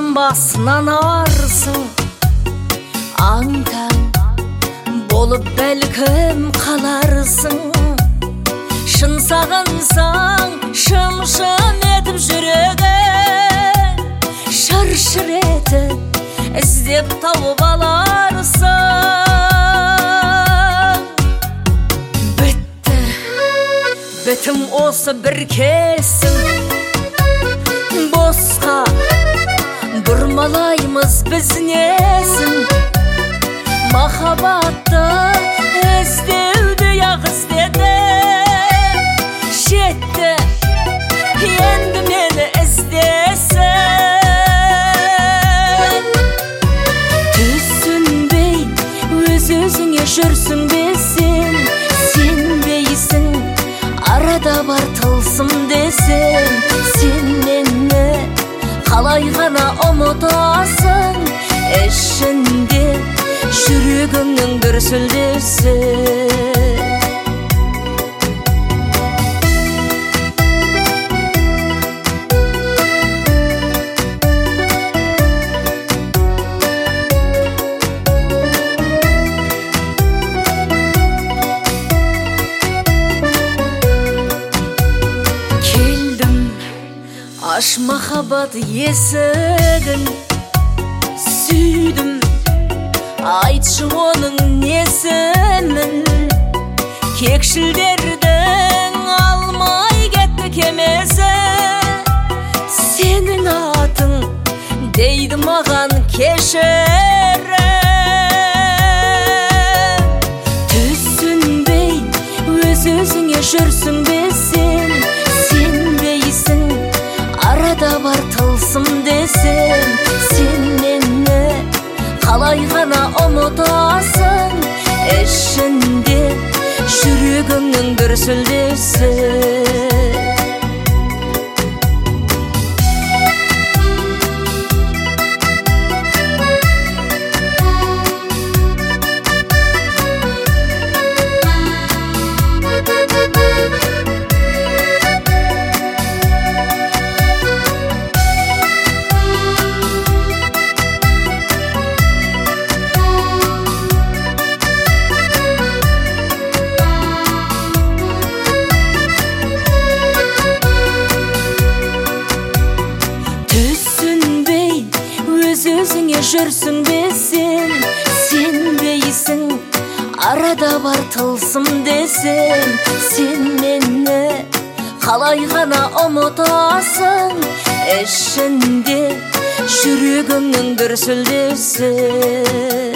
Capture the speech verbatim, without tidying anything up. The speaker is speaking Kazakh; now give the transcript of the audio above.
басынан арсың, аң-таң болып бәлкім қаларсың. Шын сағынсаң, шым-шым етіп жүрегің, шыр-шыр етіп іздеп тауып аларсың. Бітті, бітім осы бір кесің, босқа бұрмалаймыз біз несін. Махаббатты іздеуді ақ іздедім, жетті енді мені іздесін. Түсінбей өз-өзіңе жүрсің бе сен, сенбейсің арада бар тылсым десем. Сен мені қалай ғана ұмытасың, ішінде жүрегіңнің дүрсілдесі. Келдім, аш махаббат есігін, сүйдім, айтшы оның несімін. Кекшілдердің алмай кетті кемесі, сенің атың дейді маған кешірім. Түсінбей өз-өзіңе жүрсің бе сен, сенбейсің арада бар тылсым десем. Сен мені қалай ғана ұмытасың, ішінде жүрегіңнің дүрсілдесі. Өзіңе жүрсің бе сен, сенбейсің арада бар тылсым десем. Сен мені қалай ғана ұмытасың, ішінде жүрегіңнің дүрсілдесі.